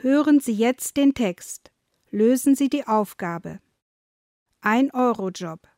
Hören Sie jetzt den Text. Lösen Sie die Aufgabe. 1-Euro-Job.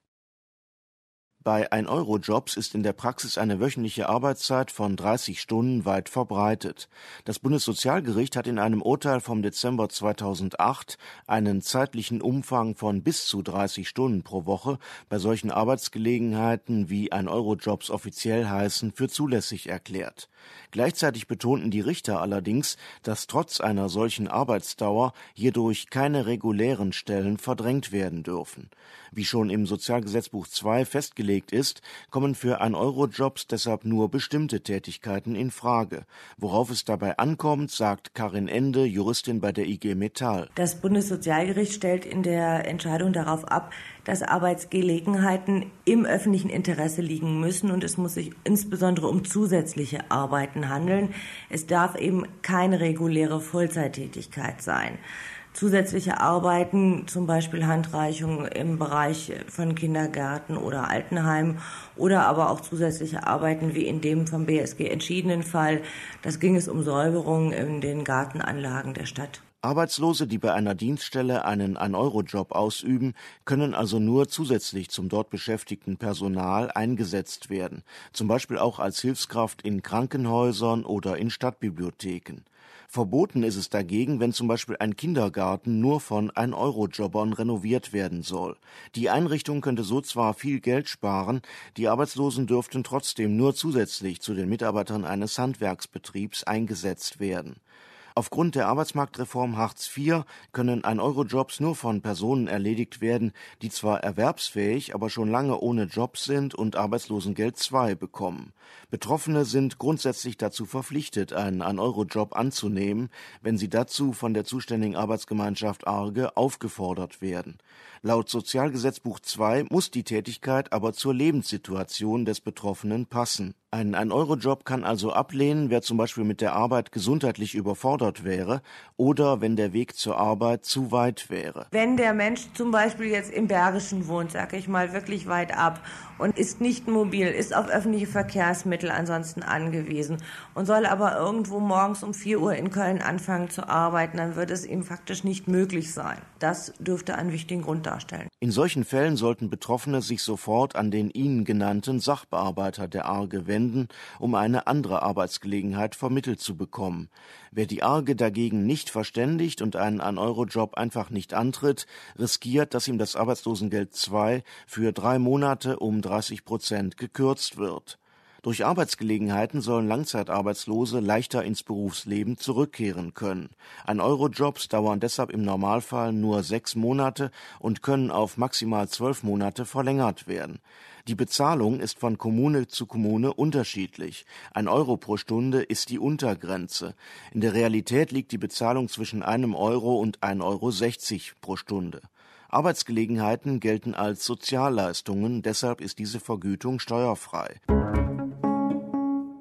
Bei 1-Euro-Jobs ist in der Praxis eine wöchentliche Arbeitszeit von 30 Stunden weit verbreitet. Das Bundessozialgericht hat in einem Urteil vom Dezember 2008 einen zeitlichen Umfang von bis zu 30 Stunden pro Woche bei solchen Arbeitsgelegenheiten, wie 1-Euro-Jobs offiziell heißen, für zulässig erklärt. Gleichzeitig betonten die Richter allerdings, dass trotz einer solchen Arbeitsdauer hierdurch keine regulären Stellen verdrängt werden dürfen. Wie schon im Sozialgesetzbuch 2 festgelegt ist, kommen für 1-Euro-Jobs deshalb nur bestimmte Tätigkeiten in Frage. Worauf es dabei ankommt, sagt Karin Ende, Juristin bei der IG Metall. Das Bundessozialgericht stellt in der Entscheidung darauf ab, dass Arbeitsgelegenheiten im öffentlichen Interesse liegen müssen und es muss sich insbesondere um zusätzliche Arbeiten handeln. Es darf eben keine reguläre Vollzeittätigkeit sein. Zusätzliche Arbeiten, zum Beispiel Handreichung im Bereich von Kindergärten oder Altenheimen oder aber auch zusätzliche Arbeiten wie in dem vom BSG entschiedenen Fall. Das ging es um Säuberung in den Gartenanlagen der Stadt. Arbeitslose, die bei einer Dienststelle einen 1-Euro-Job ausüben, können also nur zusätzlich zum dort beschäftigten Personal eingesetzt werden, zum Beispiel auch als Hilfskraft in Krankenhäusern oder in Stadtbibliotheken. Verboten ist es dagegen, wenn zum Beispiel ein Kindergarten nur von 1-Euro-Jobbern renoviert werden soll. Die Einrichtung könnte so zwar viel Geld sparen, die Arbeitslosen dürften trotzdem nur zusätzlich zu den Mitarbeitern eines Handwerksbetriebs eingesetzt werden. Aufgrund der Arbeitsmarktreform Hartz IV können 1-Euro-Jobs nur von Personen erledigt werden, die zwar erwerbsfähig, aber schon lange ohne Job sind und Arbeitslosengeld II bekommen. Betroffene sind grundsätzlich dazu verpflichtet, einen 1-Euro-Job anzunehmen, wenn sie dazu von der zuständigen Arbeitsgemeinschaft ARGE aufgefordert werden. Laut Sozialgesetzbuch 2 muss die Tätigkeit aber zur Lebenssituation des Betroffenen passen. Einen 1-Euro-Job kann also ablehnen, wer zum Beispiel mit der Arbeit gesundheitlich überfordert wäre oder wenn der Weg zur Arbeit zu weit wäre. Wenn der Mensch zum Beispiel jetzt im Bergischen wohnt, sage ich mal, wirklich weit ab und ist nicht mobil, ist auf öffentliche Verkehrsmittel ansonsten angewiesen und soll aber irgendwo morgens um 4 Uhr in Köln anfangen zu arbeiten, dann wird es ihm faktisch nicht möglich sein. Das dürfte einen wichtigen Grund darstellen. In solchen Fällen sollten Betroffene sich sofort an den ihnen genannten Sachbearbeiter der ARGE wenden, um eine andere Arbeitsgelegenheit vermittelt zu bekommen. Wer die ARGE dagegen nicht verständigt und einen 1-Euro-Job einfach nicht antritt, riskiert, dass ihm das Arbeitslosengeld II für 3 Monate um 30% gekürzt wird. Durch Arbeitsgelegenheiten sollen Langzeitarbeitslose leichter ins Berufsleben zurückkehren können. 1-Euro-Jobs dauern deshalb im Normalfall nur 6 Monate und können auf maximal 12 Monate verlängert werden. Die Bezahlung ist von Kommune zu Kommune unterschiedlich. 1 Euro pro Stunde ist die Untergrenze. In der Realität liegt die Bezahlung zwischen 1 Euro und 1,60 Euro pro Stunde. Arbeitsgelegenheiten gelten als Sozialleistungen, deshalb ist diese Vergütung steuerfrei.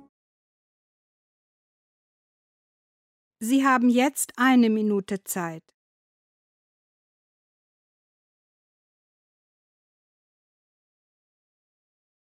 Sie haben jetzt 1 Minute Zeit.